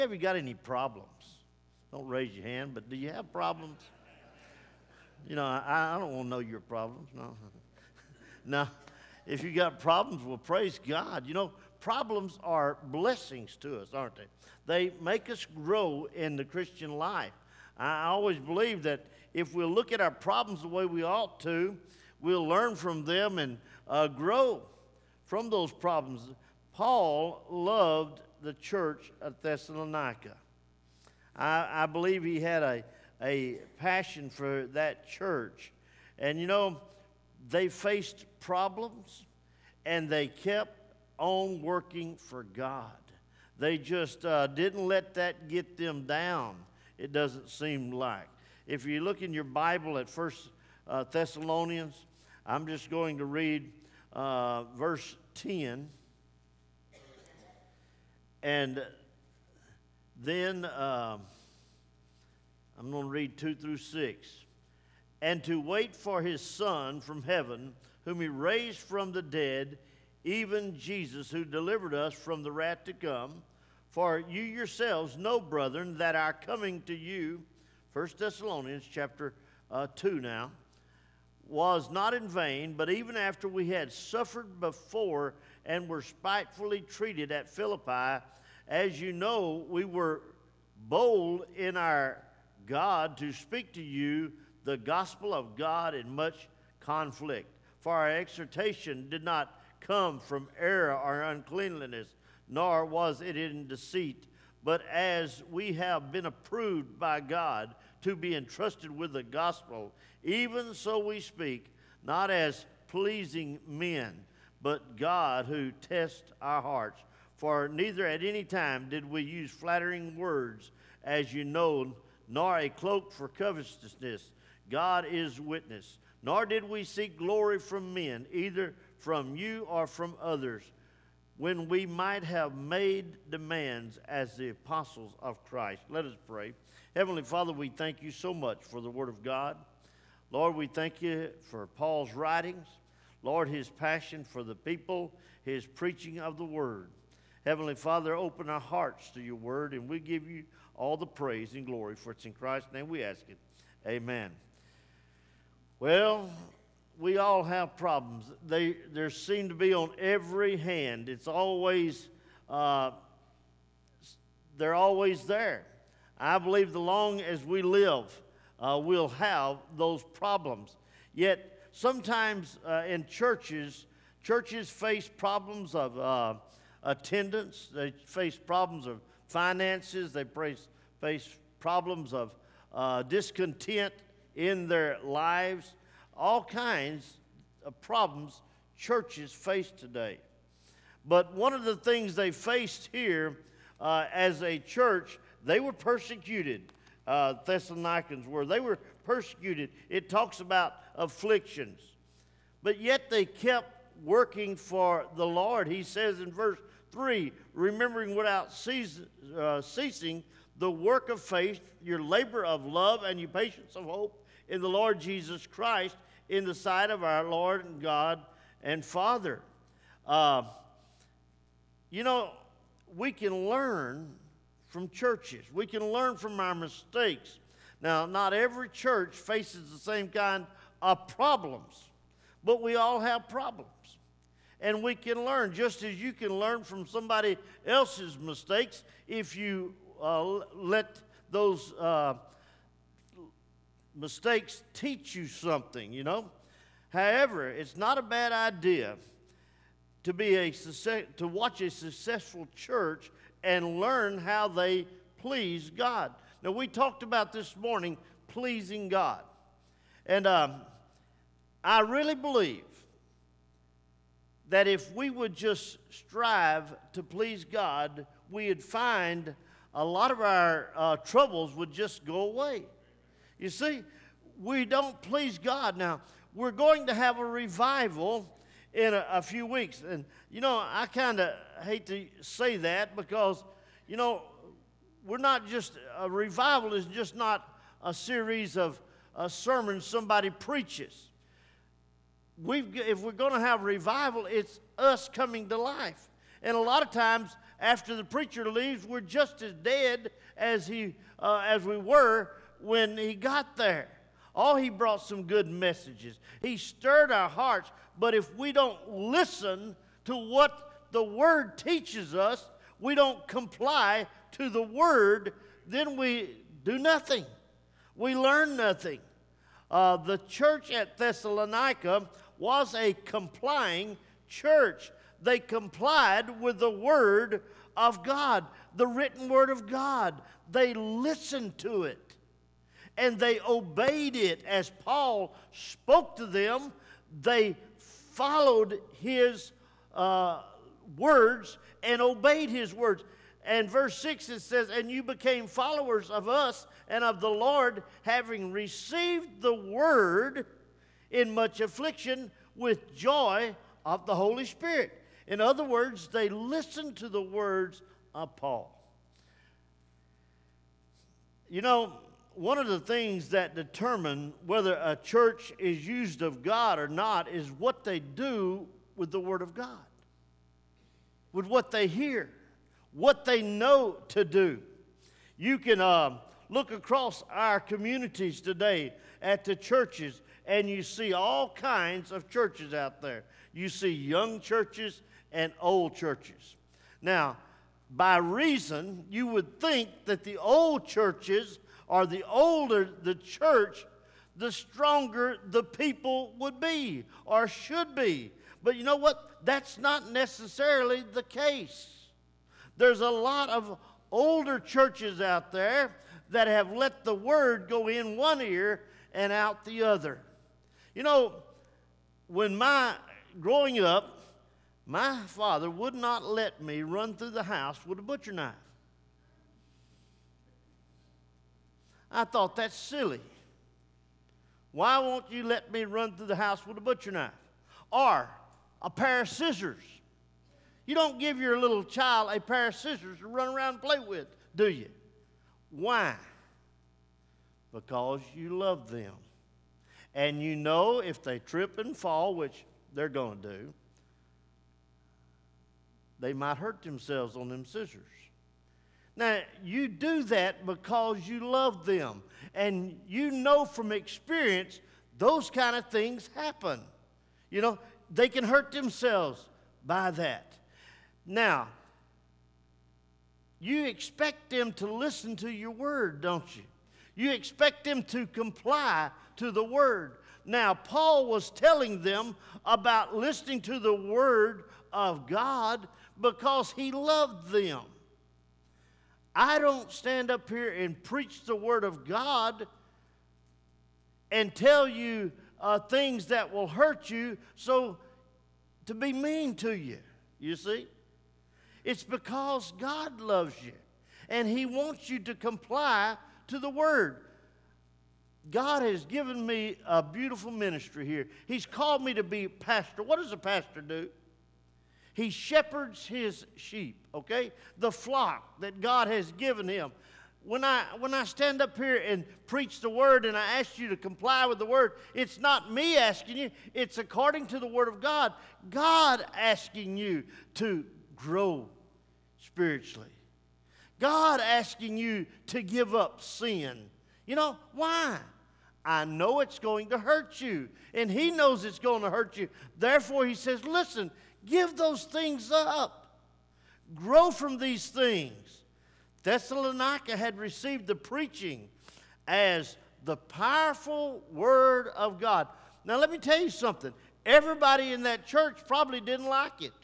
Have you got any problems? Don't raise your hand, but do you have problems? I don't want to know your problems. No. No. If you got problems, well, praise God. Problems are blessings to us, aren't they? They make us grow in the Christian life. I always believe that if we'll look at our problems the way we ought to, we'll learn from them and grow from those problems. Paul loved the church at Thessalonica. I believe he had a passion for that church. And they faced problems and they kept on working for God. They just didn't let that get them down, it doesn't seem like. If you look in your Bible at 1 Thessalonians, I'm just going to read verse 10. And then I'm going to read 2 through 6. And to wait for his Son from heaven, whom he raised from the dead, even Jesus, who delivered us from the wrath to come. For you yourselves know, brethren, that our coming to you, 1 Thessalonians chapter 2 now, was not in vain, but even after we had suffered before and were spitefully treated at Philippi, as you know, we were bold in our God to speak to you the gospel of God in much conflict. For our exhortation did not come from error or uncleanliness, nor was it in deceit, but as we have been approved by God to be entrusted with the gospel, even so we speak, not as pleasing men, but God who tests our hearts. For neither at any time did we use flattering words, as you know, nor a cloak for covetousness. God is witness. Nor did we seek glory from men, either from you or from others, when we might have made demands as the apostles of Christ. Let us pray. Heavenly Father, we thank you so much for the Word of God. Lord, we thank you for Paul's writings. Lord, his passion for the people, his preaching of the Word. Heavenly Father, open our hearts to your Word, and we give you all the praise and glory. For it's in Christ's name we ask it. Amen. Well, we all have problems. There seem to be on every hand. It's always, they're always there. I believe the long as we live, we'll have those problems. Yet sometimes in churches face problems of attendance. They face problems of finances. They face problems of discontent in their lives. All kinds of problems churches face today. But one of the things they faced here as a church, they were persecuted. Thessalonians were. They were persecuted. It talks about afflictions. But yet they kept working for the Lord. He says in verse 3, remembering without ceasing the work of faith, your labor of love, and your patience of hope in the Lord Jesus Christ, in the sight of our Lord and God and Father. We can learn from churches. We can learn from our mistakes. Now, not every church faces the same kind of problems, but we all have problems. And we can learn, just as you can learn from somebody else's mistakes if you let those mistakes teach you something, However, it's not a bad idea to watch a successful church and learn how they please God. Now, we talked about this morning pleasing God. And I really believe that if we would just strive to please God, we'd find a lot of our troubles would just go away. You see, we don't please God. Now, we're going to have a revival in a few weeks. And, I kind of hate to say that because, we're not just, a revival is just not a series of sermons somebody preaches. If we're going to have revival, it's us coming to life. And a lot of times after the preacher leaves, we're just as dead as we were when he got there. Oh, he brought some good messages. He stirred our hearts. But if we don't listen to what the Word teaches us, we don't comply to the Word, then we do nothing. We learn nothing. The church at Thessalonica was a complying church. They complied with the Word of God, the written Word of God. They listened to it. And they obeyed it. As Paul spoke to them, they followed his words and obeyed his words. And verse 6 it says, "And you became followers of us and of the Lord, having received the word in much affliction with joy of the Holy Spirit." In other words, they listened to the words of Paul. You know, one of the things that determine whether a church is used of God or not is what they do with the Word of God, with what they hear, what they know to do. You can look across our communities today at the churches, and you see all kinds of churches out there. You see young churches and old churches. Now, by reason, you would think that the old churches, or the older the church, the stronger the people would be or should be. But you know what? That's not necessarily the case. There's a lot of older churches out there that have let the word go in one ear and out the other. You know, growing up, my father would not let me run through the house with a butcher knife. I thought, that's silly. Why won't you let me run through the house with a butcher knife? Or a pair of scissors. You don't give your little child a pair of scissors to run around and play with, do you? Why? Because you love them. And you know if they trip and fall, which they're going to do, they might hurt themselves on them scissors. Now, you do that because you love them. And you know from experience, those kind of things happen. You know, they can hurt themselves by that. Now, you expect them to listen to your word, don't you? You expect them to comply to the word. Now, Paul was telling them about listening to the word of God because he loved them. I don't stand up here and preach the Word of God and tell you things that will hurt you, so to be mean to you, you see? It's because God loves you, and He wants you to comply to the Word. God has given me a beautiful ministry here. He's called me to be a pastor. What does a pastor do? He shepherds his sheep, okay? The flock that God has given him. When I stand up here and preach the word and I ask you to comply with the word, it's not me asking you. It's according to the word of God. God asking you to grow spiritually. God asking you to give up sin. You know, why? I know it's going to hurt you, and He knows it's going to hurt you. Therefore, He says, listen, give those things up. Grow from these things. Thessalonica had received the preaching as the powerful Word of God. Now, let me tell you something. Everybody in that church probably didn't like it.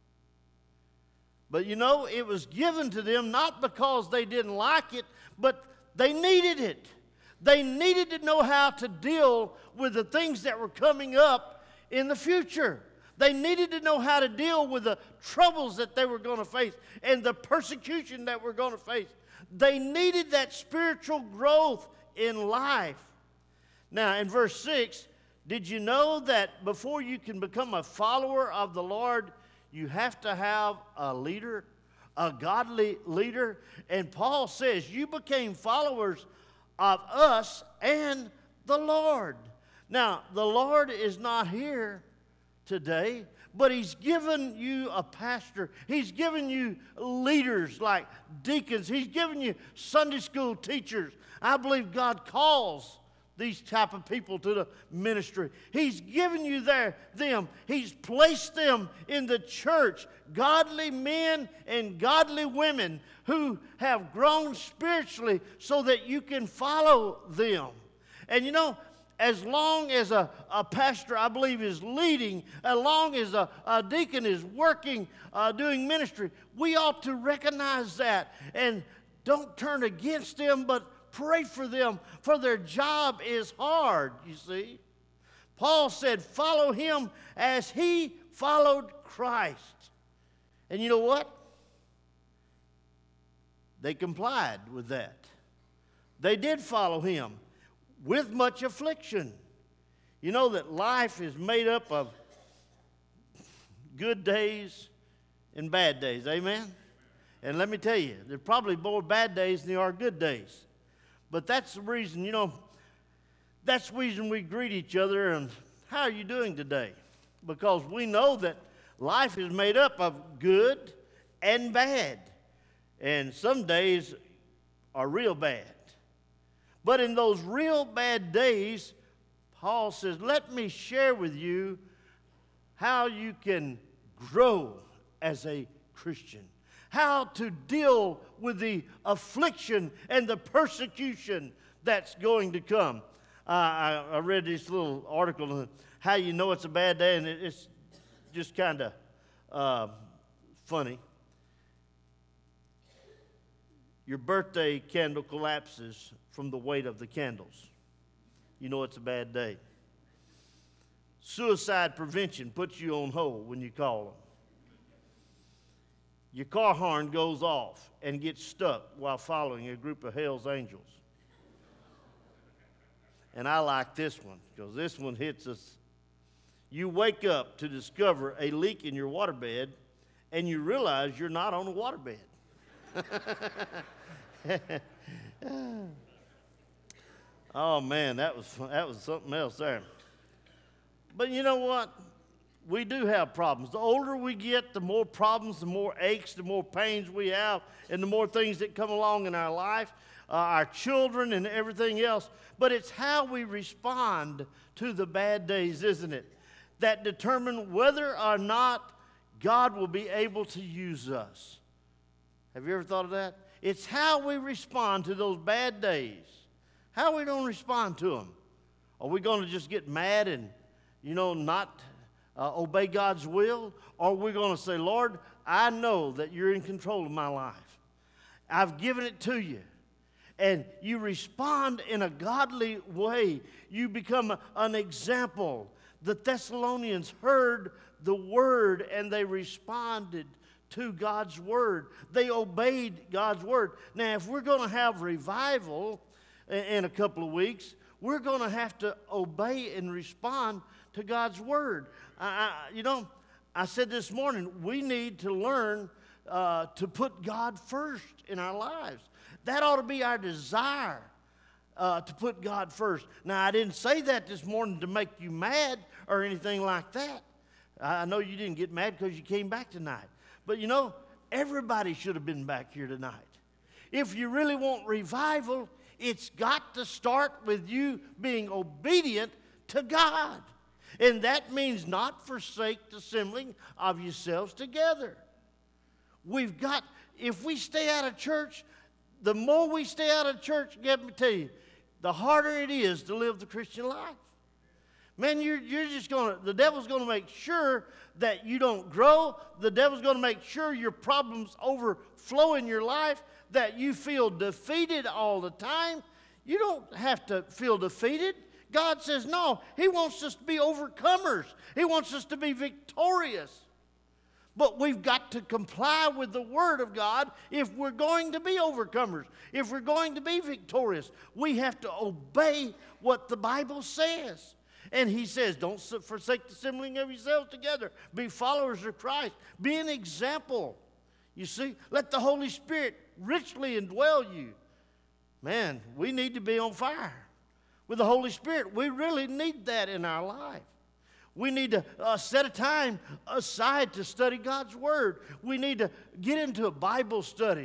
But you know, it was given to them not because they didn't like it, but they needed it. They needed to know how to deal with the things that were coming up in the future. They needed to know how to deal with the troubles that they were going to face and the persecution that we're going to face. They needed that spiritual growth in life. Now, in verse 6, did you know that before you can become a follower of the Lord, you have to have a leader, a godly leader? And Paul says, you became followers of us and the Lord. Now, the Lord is not here today, But He's given you a pastor. He's given you leaders like deacons. He's given you Sunday school teachers. I believe God calls these type of people to the ministry. He's given you them. He's placed them in the church. Godly men and godly women who have grown spiritually so that you can follow them. And you know, as long as a pastor, I believe, is leading, as long as a deacon is working, doing ministry, we ought to recognize that and don't turn against them, but pray for them, for their job is hard, you see. Paul said, follow him as he followed Christ. And you know what? They complied with that. They did follow him with much affliction. You know that life is made up of good days and bad days, amen? And let me tell you, there are probably more bad days than there are good days. But that's the reason, that's the reason we greet each other and how are you doing today? Because we know that life is made up of good and bad. And some days are real bad. But in those real bad days, Paul says, let me share with you how you can grow as a Christian. How to deal with the affliction and the persecution that's going to come. I read this little article on how you know it's a bad day, and it's just kind of funny. Your birthday candle collapses from the weight of the candles. You know it's a bad day. Suicide prevention puts you on hold when you call them. Your car horn goes off and gets stuck while following a group of hell's angels. And I like this one because this one hits us. You wake up to discover a leak in your waterbed and you realize you're not on a waterbed. Oh man, that was something else there. But you know what? We do have problems. The older we get, the more problems, the more aches, the more pains we have, and the more things that come along in our life, our children and everything else. But it's how we respond to the bad days, isn't it, that determine whether or not God will be able to use us. Have you ever thought of that? It's how we respond to those bad days. How are we going to respond to them? Are we going to just get mad and, not obey God's will? Or are we going to say, Lord, I know that you're in control of my life. I've given it to you. And you respond in a godly way. You become an example. The Thessalonians heard the word and they responded to God's word. They obeyed God's word. Now, if we're going to have revival in a couple of weeks, we're going to have to obey and respond to God's word. I said this morning, we need to learn to put God first in our lives. That ought to be our desire, to put God first. Now, I didn't say that this morning to make you mad or anything like that. I know you didn't get mad because you came back tonight. But everybody should have been back here tonight. If you really want revival, it's got to start with you being obedient to God. And that means not forsake the assembling of yourselves together. If we stay out of church, the more we stay out of church, let me tell you, the harder it is to live the Christian life. Man, the devil's going to make sure that you don't grow. The devil's going to make sure your problems overflow in your life, that you feel defeated all the time. You don't have to feel defeated. God says, no, He wants us to be overcomers. He wants us to be victorious. But we've got to comply with the Word of God if we're going to be overcomers. If we're going to be victorious, we have to obey what the Bible says. And He says, don't forsake the assembling of yourselves together. Be followers of Christ. Be an example. You see, let the Holy Spirit richly indwell you. Man, we need to be on fire with the Holy Spirit. We really need that in our life. We need to set a time aside to study God's Word. We need to get into a Bible study.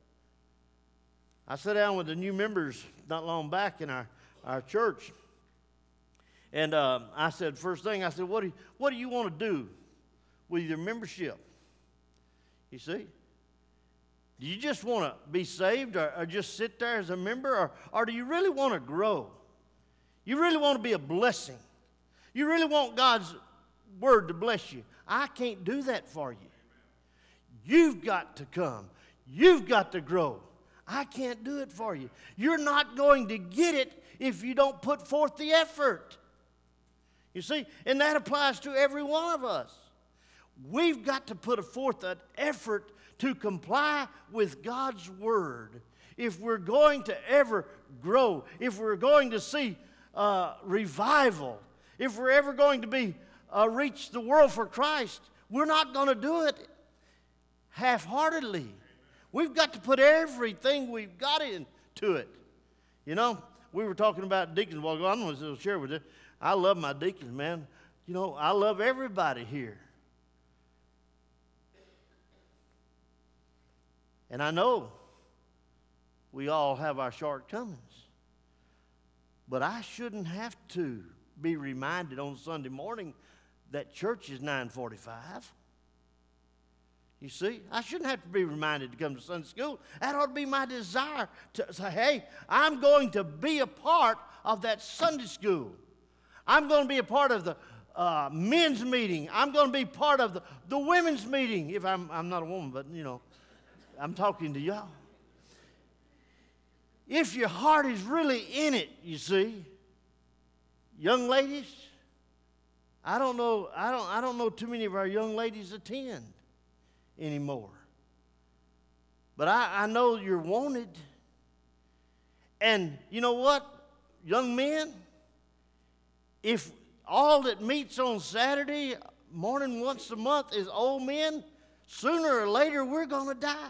I sat down with the new members not long back in our church. And I said, first thing, I said, what do you want to do with your membership? You see? Do you just want to be saved or just sit there as a member? Or do you really want to grow? You really want to be a blessing? You really want God's Word to bless you? I can't do that for you. You've got to come. You've got to grow. I can't do it for you. You're not going to get it if you don't put forth the effort. You see? And that applies to every one of us. We've got to put forth an effort to comply with God's Word if we're going to ever grow, if we're going to see revival, if we're ever going to be reach the world for Christ. We're not going to do it half-heartedly. We've got to put everything we've got into it. You know, we were talking about deacons a while ago. I'm going to share with you. I love my deacons, man. You know, I love everybody here. And I know we all have our shortcomings. But I shouldn't have to be reminded on Sunday morning that church is 9:45. You see, I shouldn't have to be reminded to come to Sunday school. That ought to be my desire to say, hey, I'm going to be a part of that Sunday school. I'm going to be a part of the men's meeting. I'm going to be part of the women's meeting. If I'm not a woman, but, you know, I'm talking to y'all. If your heart is really in it, you see, young ladies, I don't know too many of our young ladies attend anymore. But I know you're wanted. And you know what, young men, if all that meets on Saturday morning once a month is old men, sooner or later we're going to die.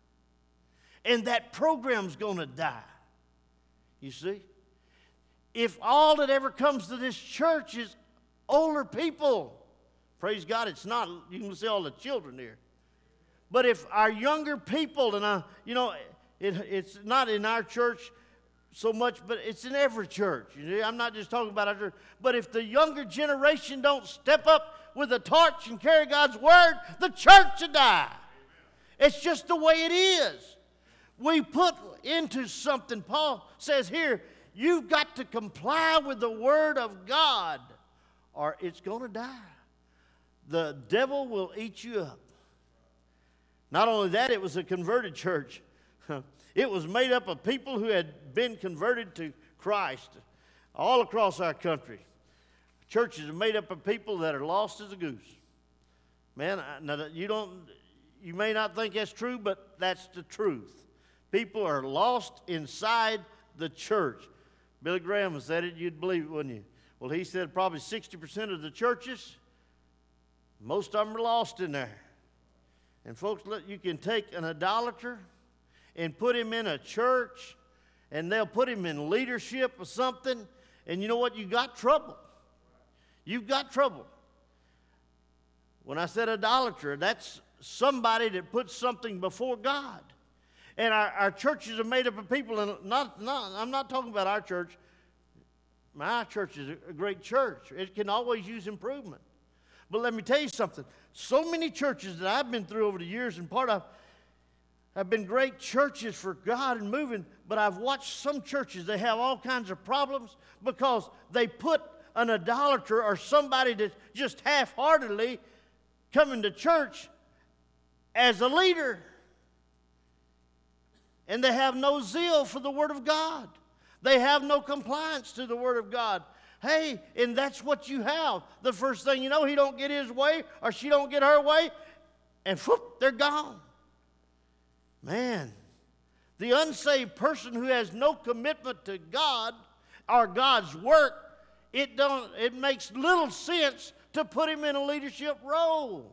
And that program's going to die. You see? If all that ever comes to this church is older people, praise God, it's not. You can see all the children here. But if our younger people, and it's not in our church so much, but it's in every church. You see? I'm not just talking about our church. But if the younger generation don't step up with a torch and carry God's Word, the church will die. It's just the way it is. We put into something, Paul says here, you've got to comply with the Word of God or it's going to die. The devil will eat you up. Not only that, it was a converted church. It was made up of people who had been converted to Christ all across our country. Churches are made up of people that are lost as a goose. Man, now you may not think that's true, but that's the truth. People are lost inside the church. Billy Graham said it, you'd believe it, wouldn't you? Well, he said probably 60% of the churches, most of them are lost in there. And folks, you can take an idolater and put him in a church, and they'll put him in leadership or something, and you know what? You got trouble. You've got trouble. When I said idolater, that's somebody that puts something before God. And our churches are made up of people, and I'm not talking about our church. My church is a great church. It can always use improvement. But let me tell you something. So many churches that I've been through over the years and part of have been great churches for God and moving, but I've watched some churches, they have all kinds of problems because they put an idolater or somebody that just half-heartedly coming to church as a leader. And they have no zeal for the Word of God. They have no compliance to the Word of God. Hey, and that's what you have. The first thing you know, he don't get his way or she don't get her way, and whoop, they're gone. Man, the unsaved person who has no commitment to God or God's work, it makes little sense to put him in a leadership role.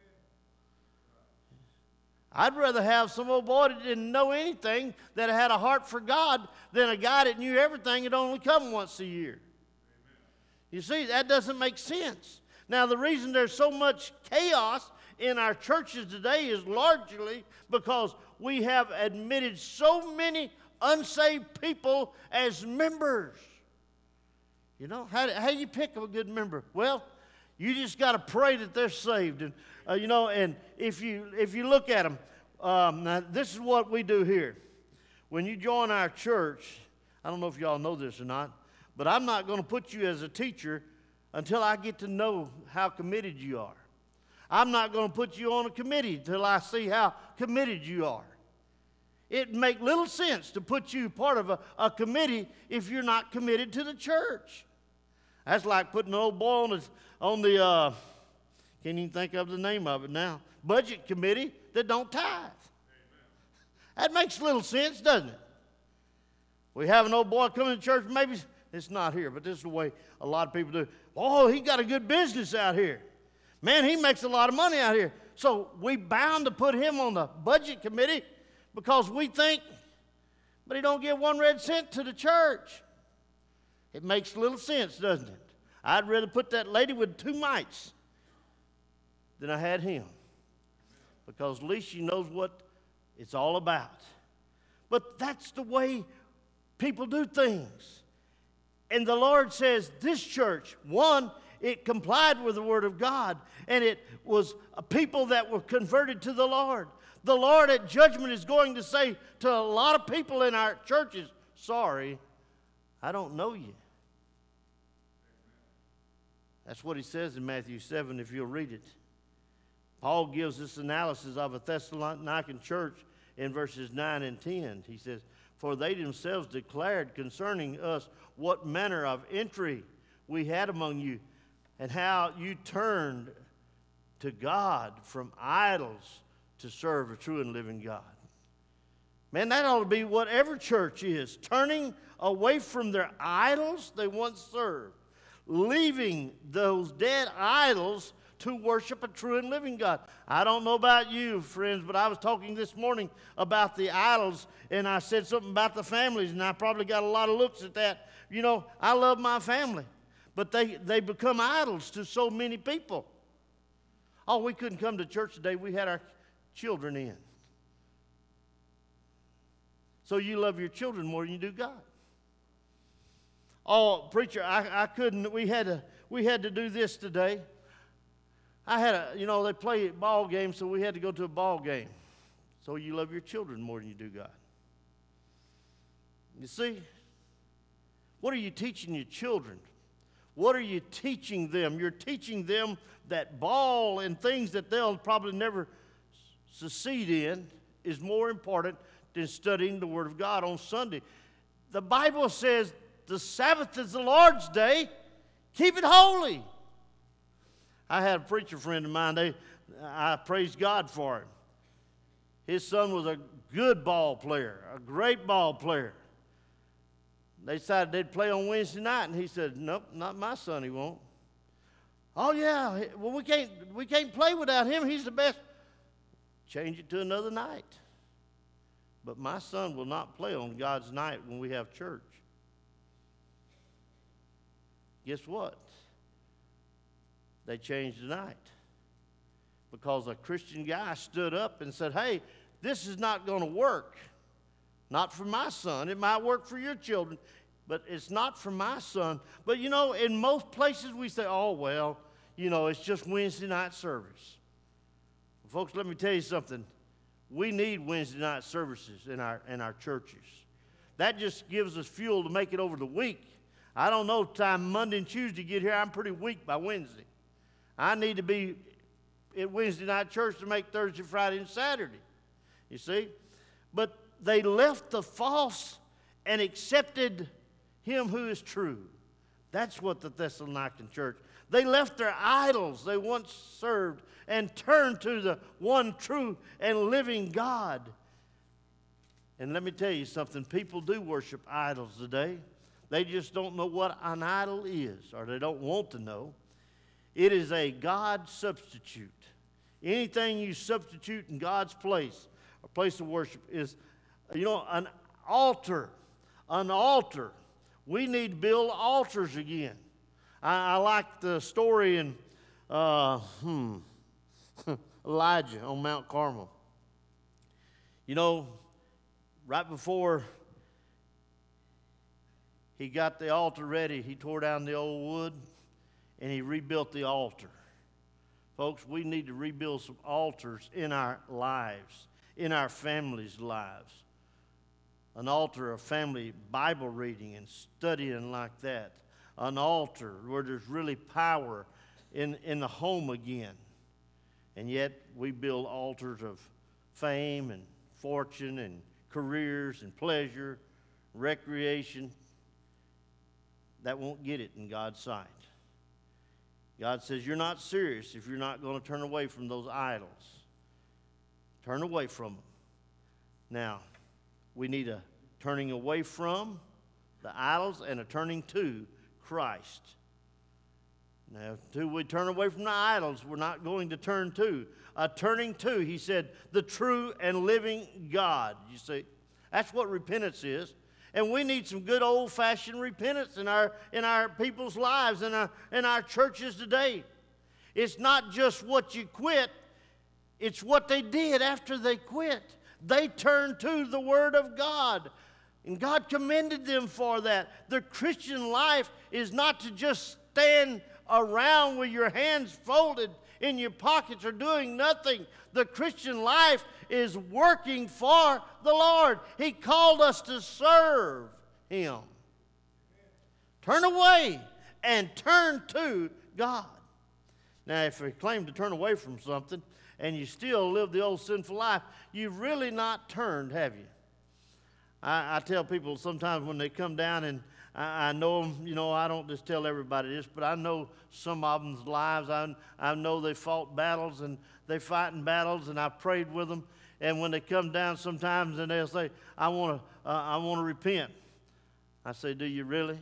I'd rather have some old boy that didn't know anything, that had a heart for God, than a guy that knew everything and only come once a year. You see, that doesn't make sense. Now, the reason there's so much chaos in our churches today is largely because we have admitted so many unsaved people as members. You know, how do you pick a good member? Well, you just got to pray that they're saved. And, and if you look at them, now this is what we do here. When you join our church, I don't know if y'all know this or not, but I'm not going to put you as a teacher until I get to know how committed you are. I'm not going to put you on a committee until I see how committed you are. It make little sense to put you part of a committee if you're not committed to the church. That's like putting an old boy on the can't even think of the name of it now, budget committee that don't tithe. Amen. That makes little sense, doesn't it? We have an old boy coming to church, maybe it's not here, but this is the way a lot of people do. Oh, he got a good business out here. Man, he makes a lot of money out here. So we bound to put him on the budget committee because we think, but he don't give 1 red cent to the church. It makes little sense, doesn't it? I'd rather put that lady with 2 mites than I had him, because at least she knows what it's all about. But that's the way people do things. And the Lord says this church, one, it complied with the Word of God, and it was a people that were converted to the Lord. The Lord at judgment is going to say to a lot of people in our churches, sorry, I don't know you. That's what he says in Matthew 7, if you'll read it. Paul gives this analysis of a Thessalonican church in verses 9 and 10. He says, for they themselves declared concerning us what manner of entry we had among you, and how you turned to God from idols to serve a true and living God. Man, that ought to be what every church is, turning away from their idols they once served, leaving those dead idols to worship a true and living God. I don't know about you, friends, but I was talking this morning about the idols, and I said something about the families, and I probably got a lot of looks at that. You know, I love my family, but they become idols to so many people. Oh, we couldn't come to church today. We had our children in. So you love your children more than you do God. Oh, preacher, I couldn't. We had to do this today. They play ball games, so we had to go to a ball game. So you love your children more than you do God. You see, what are you teaching your children? What are you teaching them? You're teaching them that ball and things that they'll probably never succeed in is more important than studying the Word of God on Sunday. The Bible says the Sabbath is the Lord's day. Keep it holy. I had a preacher friend of mine. I praise God for him. His son was a good ball player, a great ball player. They decided they'd play on Wednesday night, and he said, nope, not my son, he won't. Oh, yeah, well, we can't play without him. He's the best. Change it to another night. But my son will not play on God's night when we have church. Guess what? They changed the night because a Christian guy stood up and said, hey, this is not going to work. Not for my son. It might work for your children, but it's not for my son. But, in most places we say, oh, well, it's just Wednesday night service. Folks, let me tell you something. We need Wednesday night services in our churches. That just gives us fuel to make it over the week. I don't know, time Monday and Tuesday get here, I'm pretty weak by Wednesday. I need to be at Wednesday night church to make Thursday, Friday, and Saturday. You see? But they left the false and accepted him who is true. That's what the Thessalonican church. They left their idols they once served and turned to the one true and living God. And let me tell you something. People do worship idols today. They just don't know what an idol is, or they don't want to know. It is a God substitute. Anything you substitute in God's place, a place of worship, is, an altar. An altar. We need to build altars again. I like the story in Elijah on Mount Carmel. You know, right before he got the altar ready, he tore down the old wood and he rebuilt the altar. Folks, we need to rebuild some altars in our lives, in our families' lives. An altar of family Bible reading and studying like that. An altar where there's really power in the home again. And yet we build altars of fame and fortune and careers and pleasure, recreation. That won't get it in God's sight. God says you're not serious if you're not going to turn away from those idols. Turn away from them. Now, we need a turning away from the idols and a turning to Christ. Now, until we turn away from the idols, we're not going to turn to. A turning to, he said, the true and living God. You see, that's what repentance is. And we need some good old-fashioned repentance in our people's lives, in our churches today. It's not just what you quit, it's what they did after they quit. They turned to the Word of God, and God commended them for that. The Christian life is not to just stand around with your hands folded in your pockets or doing nothing. The Christian life is working for the Lord. He called us to serve Him. Turn away and turn to God. Now, if you claim to turn away from something and you still live the old sinful life, you've really not turned, have you? I tell people sometimes when they come down, and I know them, you know, I don't just tell everybody this, but I know some of them's lives. I know they fought battles and they fighting battles, and I prayed with them. And when they come down sometimes and they'll say, I want to repent. I say, do you really?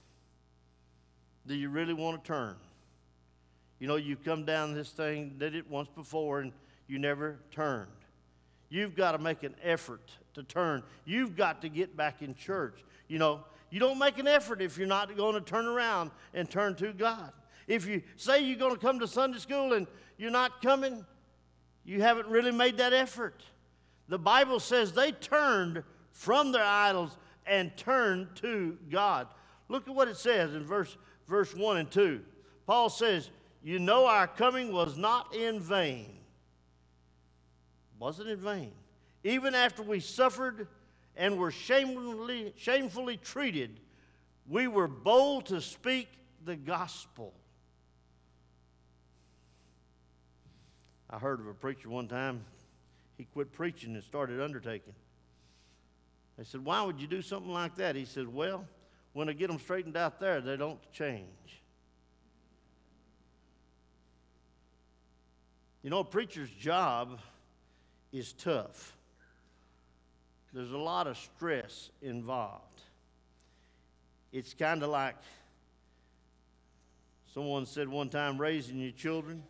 Do you really want to turn? You know, you've come down this thing, did it once before, and you never turned. You've got to make an effort to turn. You've got to get back in church. You know, you don't make an effort if you're not going to turn around and turn to God. If you say you're going to come to Sunday school and you're not coming, you haven't really made that effort. The Bible says they turned from their idols and turned to God. Look at what it says in verse 1 and 2. Paul says, you know our coming was not in vain. Wasn't in vain. Even after we suffered and were shamefully treated, we were bold to speak the gospel. I heard of a preacher one time. He quit preaching and started undertaking. They said, why would you do something like that? He said, well, when I get them straightened out there, they don't change. You know, a preacher's job is tough. There's a lot of stress involved. It's kind of like someone said one time, raising your children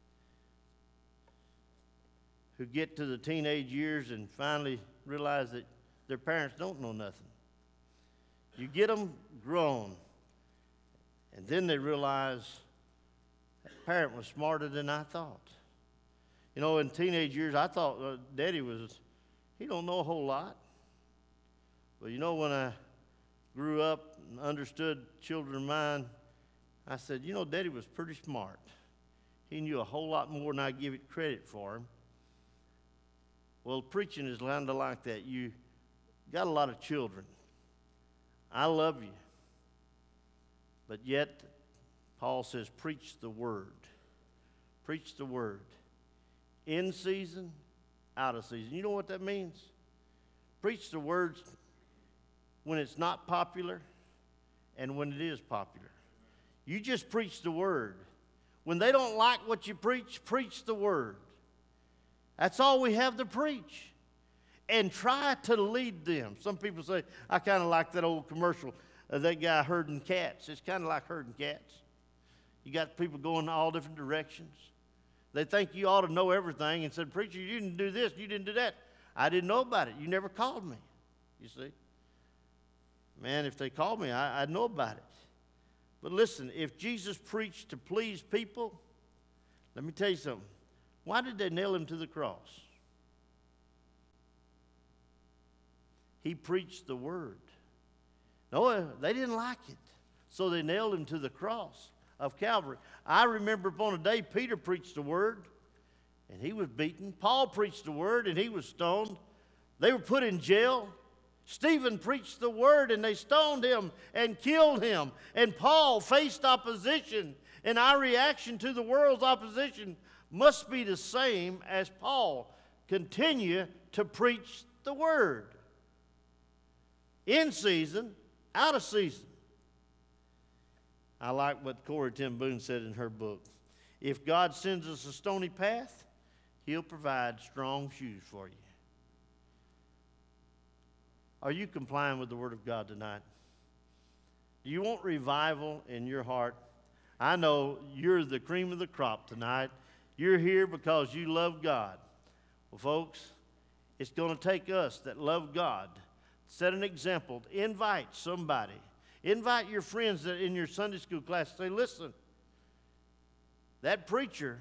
who get to the teenage years and finally realize that their parents don't know nothing. You get them grown, and then they realize that parent was smarter than I thought. You know, in teenage years, I thought Daddy he don't know a whole lot. But you know, when I grew up and understood children of mine, I said, you know, Daddy was pretty smart. He knew a whole lot more than I give it credit for him. Well, preaching is kind of like that. You got a lot of children. I love you. But yet, Paul says, preach the word. Preach the word. In season, out of season. You know what that means? Preach the words when it's not popular and when it is popular. You just preach the word. When they don't like what you preach, preach the word. That's all we have to preach. And try to lead them. Some people say, I kind of like that old commercial of that guy herding cats. It's kind of like herding cats. You got people going all different directions. They think you ought to know everything and said, preacher, you didn't do this, you didn't do that. I didn't know about it. You never called me, you see. Man, if they called me, I'd know about it. But listen, if Jesus preached to please people, Let me tell you something. Why did they nail him to the cross? He preached the word. No, they didn't like it. So they nailed him to the cross of Calvary. I remember upon a day Peter preached the word, and he was beaten. Paul preached the word, and he was stoned. They were put in jail. Stephen preached the word, and they stoned him and killed him. And Paul faced opposition, and our reaction to the world's opposition must be the same as Paul. Continue to preach the word. In season, out of season. I like what Corrie ten Boom said in her book. If God sends us a stony path, He'll provide strong shoes for you. Are you complying with the Word of God tonight? Do you want revival in your heart? I know you're the cream of the crop tonight. You're here because you love God. Well, folks, it's going to take us that love God. Set an example. Invite somebody. Invite your friends that in your Sunday school class. Say, listen, that preacher,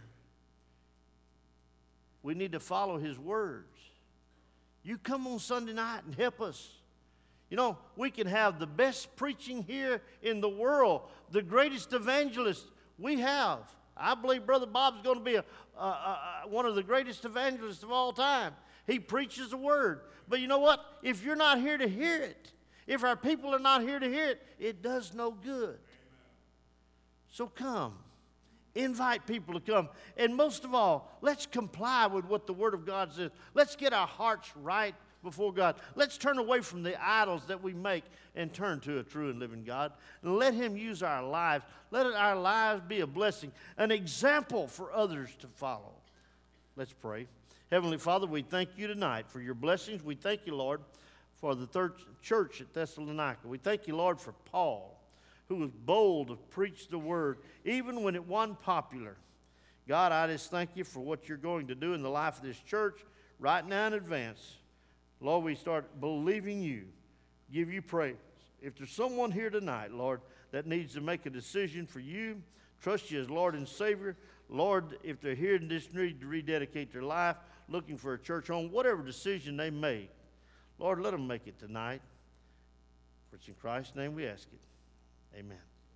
we need to follow his words. You come on Sunday night and help us. You know, we can have the best preaching here in the world, the greatest evangelist we have. I believe Brother Bob's going to be one of the greatest evangelists of all time. He preaches the word. But you know what? If you're not here to hear it, if our people are not here to hear it, it does no good. So come. Invite people to come. And most of all, let's comply with what the Word of God says. Let's get our hearts right before God. Let's turn away from the idols that we make and turn to a true and living God. And let Him use our lives. Let our lives be a blessing, an example for others to follow. Let's pray. Heavenly Father, we thank you tonight for your blessings. We thank you, Lord, for the third church at Thessalonica. We thank you, Lord, for Paul, who was bold to preach the word, even when it wasn't popular. God, I just thank you for what you're going to do in the life of this church right now in advance. Lord, we start believing you, give you praise. If there's someone here tonight, Lord, that needs to make a decision for you, trust you as Lord and Savior, Lord, if they're here and just need to rededicate their life, looking for a church home, whatever decision they make, Lord, let them make it tonight. For it's in Christ's name we ask it. Amen.